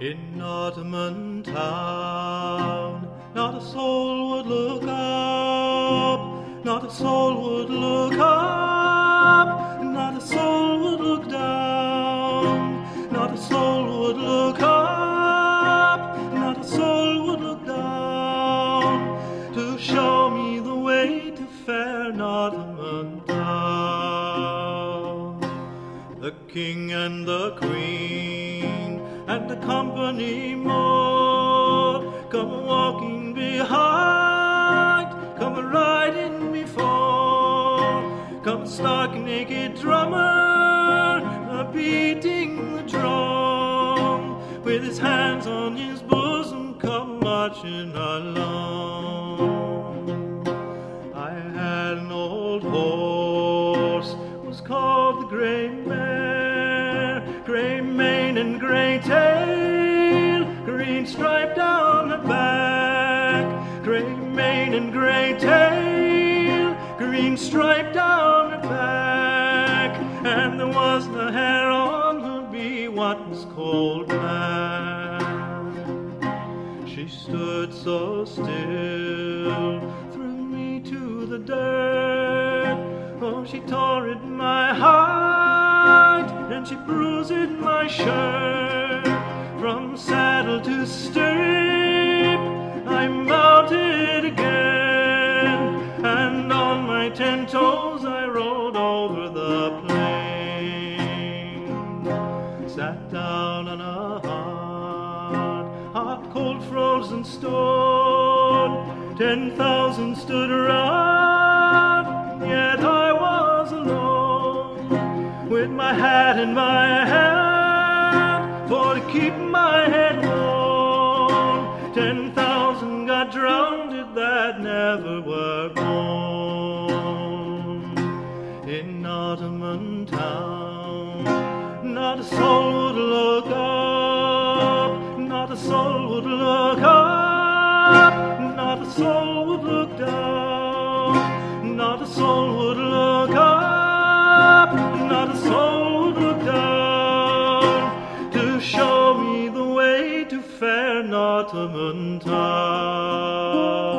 In Ottoman town, not a soul would look up, not a soul would look up, not a soul would look down, not a soul would look up, not a soul would look down, to show me the way to fair Ottoman town. The king and the queen and the company more come walking behind, come riding before, come stark naked drummer beating the drum, with his hands on his bosom come marching along. I had an old horse, was called the Grey Mare, grey mane and grey tail, green stripe down her back, grey mane and grey tail, green stripe down her back, and there was the hair on her be what was called black. She stood so still, threw me to the dirt, oh, she tore at my hide, and she bruised my shirt. From saddle to stirrup I mounted again, and on my 10 toes I rode over the plain. Sat down on a hard, cold, frozen stone. 10,000 stood around, yet I was alone, with my hat in my hand, for to keep my head warm. 10,000 got drowned that never were born. In Ottoman town, not a soul would look up, not a soul would look up, not a soul would look down, not a soul would look up, not a soul would look down, to show me the way to fair Ottoman town.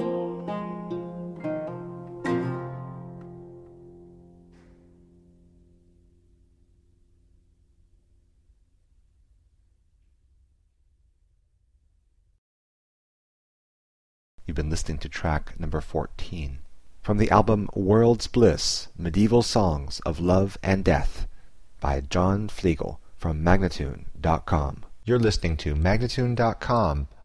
You've been listening to track number 14 from the album World's Bliss, Medieval Songs of Love and Death by John Flegel from Magnatune.com. You're listening to Magnatune.com,